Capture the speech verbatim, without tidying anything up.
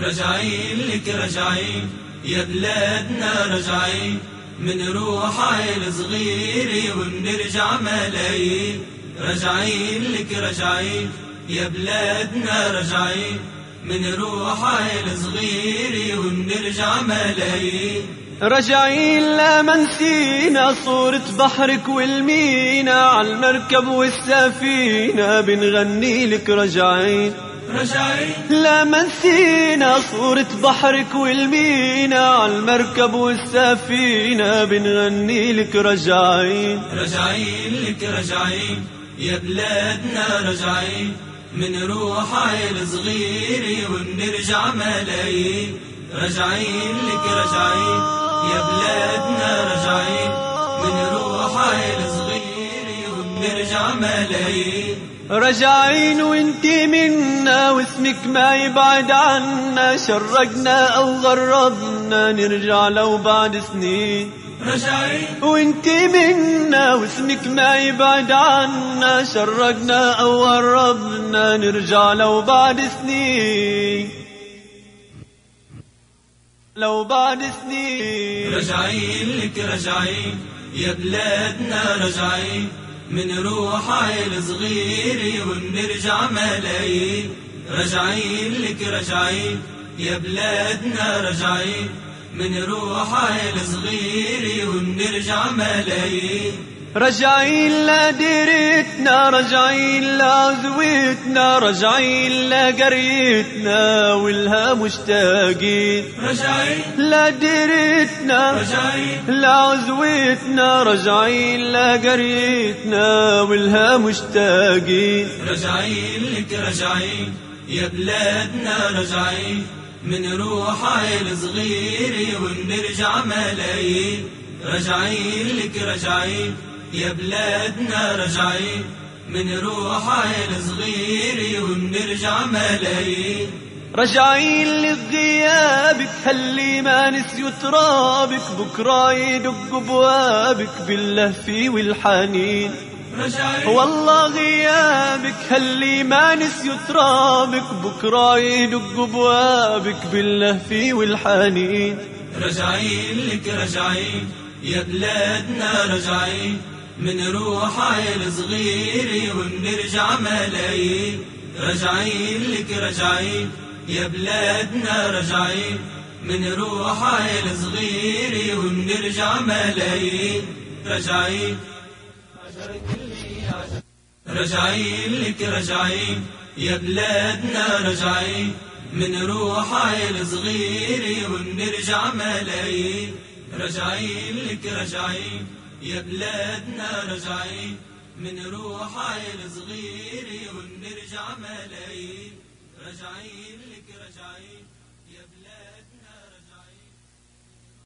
رجعين لك رجعين يا بلادنا رجعين، منروح عيل صغيري وبنرجع ملايين. رجعين لك رجعين يا بلادنا رجعين، منروح عيل صغيري وبنرجع ملايين. رجعين لا منسينا صورة بحرك والمينا، عالمركب والسفينة بنغني لك رجعين. رجعين لا منسينا صورة بحرك والمينا، عالمركب والسفينة بنغني لك رجعين. رجعين لك رجعين يا بلادنا رجعين، منروح عيل صغيري وبنرجع ملايين. رجعين لك رجعين يا بلادنا رجعين، منروح عيل صغيري وبنرجع ملايين. رجعين وانتي منا واسمك ما يبعد عنا، شرقنا او غربنا نرجع لو بعد سنين. رجعين وانتي منا واسمك ما يبعد عنا، شرقنا او غربنا نرجع لو بعد سنين، لو بعد سنين. رجعين لك رجعين يا بلادنا رجعين، منروح عيل صغيري وبنرجع ملايين. رجعين لك رجعين يا بلادنا رجعين، منروح عيل صغيري وبنرجع ملايين. رجعين لديرتنا، رجعين لعزوتنا، رجعين لقريتنا والها مشتاقين. رجعين لديرتنا، رجعين لعزوتنا، رجعين لقريتنا والها مشتاقين. رجعين لك رجعين يا بلادنا رجعين، منروح عيل صغيري وبنرجع ملايين. رجعين لك رجعين يا بلادنا رجعين، منروح عيل صغيري وبنرجع ملايين. رجعين لغيابك هاللي ما نسيوا ترابك، بكرة يدق بوابك باللهف والحنين. رجعين والله غيابك هاللي ما نسيوا ترابك، بكرة يدق بوابك باللهف والحنين. رجعين لك رجعين يا بلادنا رجعين، منروح عيل صغيري وبنرجع ملايين. رجعين لك رجعين يا بلادنا رجعين، منروح عيل صغيري وبنرجع ملايين. رجعين رجعين لك رجعين يا بلادنا رجعين، منروح عيل صغيري وبنرجع ملايين. رجعين لك رجعين يا بلادنا رجعين، منروح عيل صغيري وبنرجع ملايين. رجعين لك رجعين يا بلاد